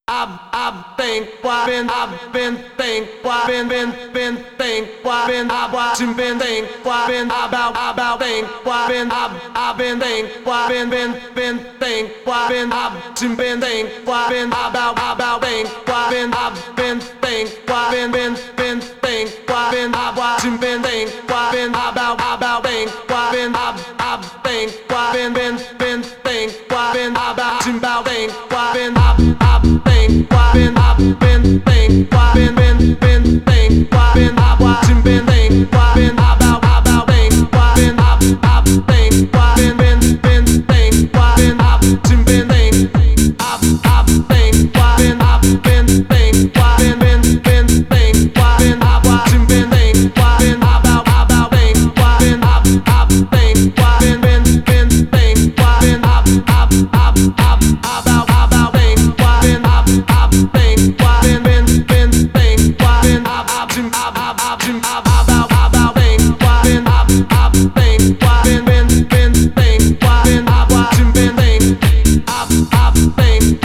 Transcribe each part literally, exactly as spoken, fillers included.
I've I've think why been I've been think why been been been think why been I've watching been think why been about about think why been I've I've been think why been been been think why been I've watching been think why been about about think why been I've been think why been been been think why been I've watching been think why been about about think why been I've I've think why been been been think why been about about think why been I've I've think why been I've been think why been been been think why been I've watching been think why been about about think why been I've I've think why been been been think why been I've watching been think I've I've think why been I've been think why been been been think why been I've watching been think why been about about think why been I've I've think why been been been think why been I've I've I've I've about about think why been I've I've think why been been been think why been I've I've I've I've I've about about think why been I've I've think why been been been think why been I've watching been think I've I've think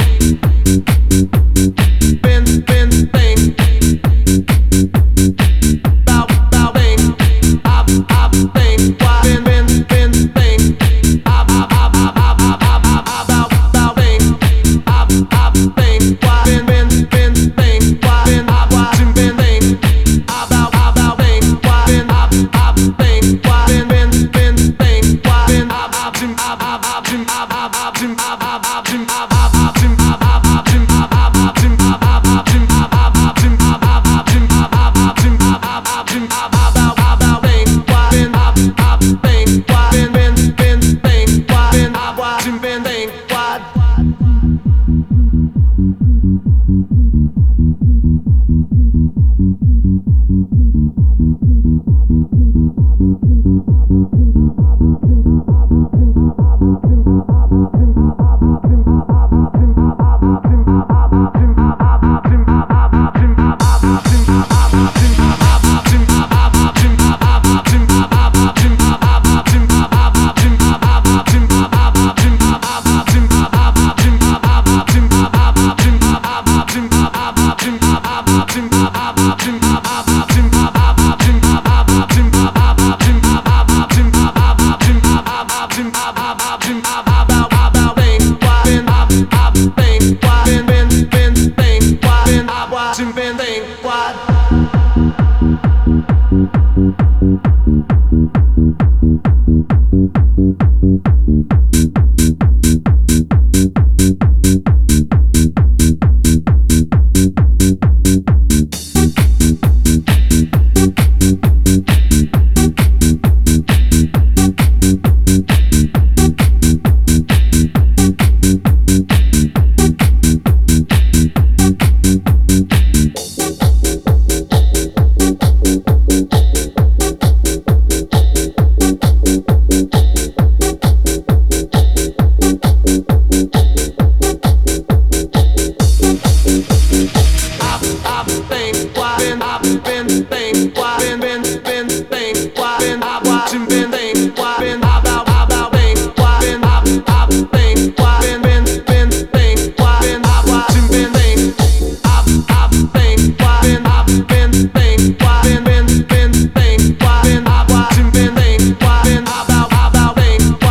been been think about about think I've I've think why been been been think I've I've I've I've about about think I've I've think why been been been think why been I've watching been think about about think why been I've I've think why been been been think why been I've I've I've I've I've I've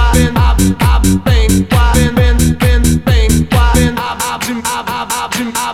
I've